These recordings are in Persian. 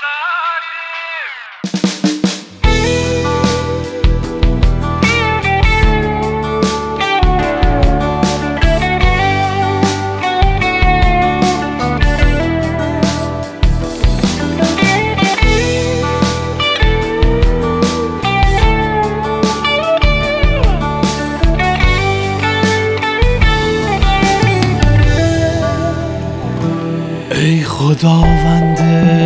ای خداوند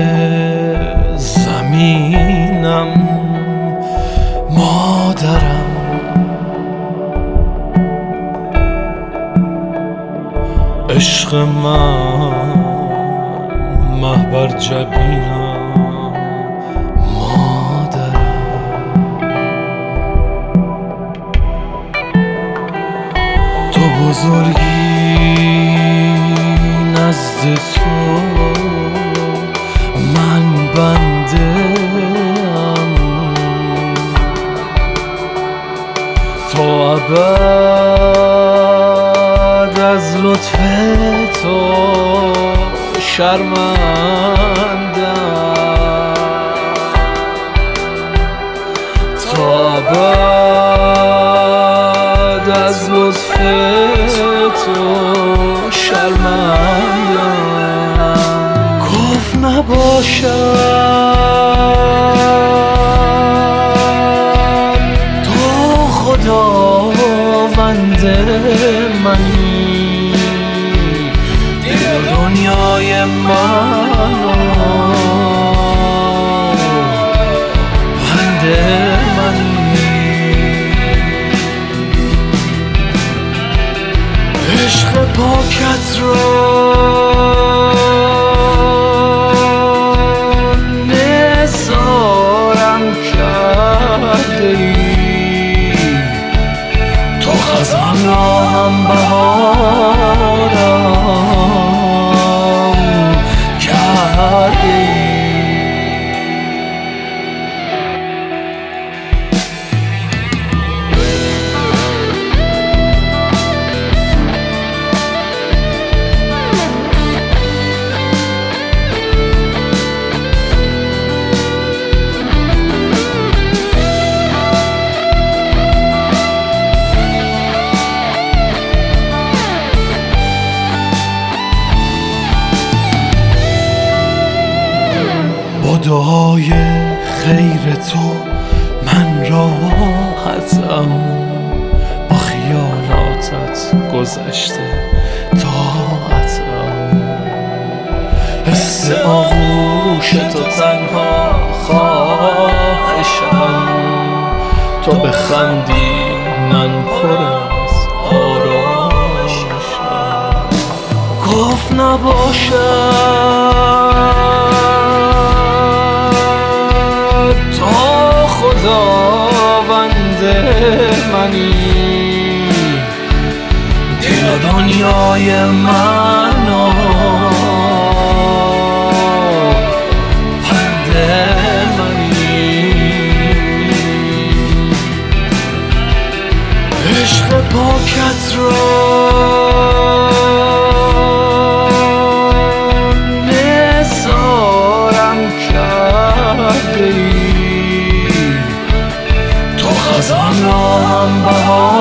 زمینم مادرم، عشق من محبر جبینم مادرم، تو بزرگی نزد تو من بنده ام، تو ابد از لطف تو شرمندم، تو ابد از لطف تو شرمندم. کفر نباشم تو خداوند منی، دل و دنیای منو بنده منی، عشق پاکت را نثارم کرده ای، تو خزان را هم بهارم کرده ای. با دعای خیر تو من راحتم، با خیالاتت گذشته طاعتم، حس آغوش تو تنها خواهشم، تو بخندی من پر از آرامشم. کفر نباشد تو خداوند منی، دل و دنیای منو بنده منی، عشق پاکت را نثارم کرده ای، تو خزان را هم بهار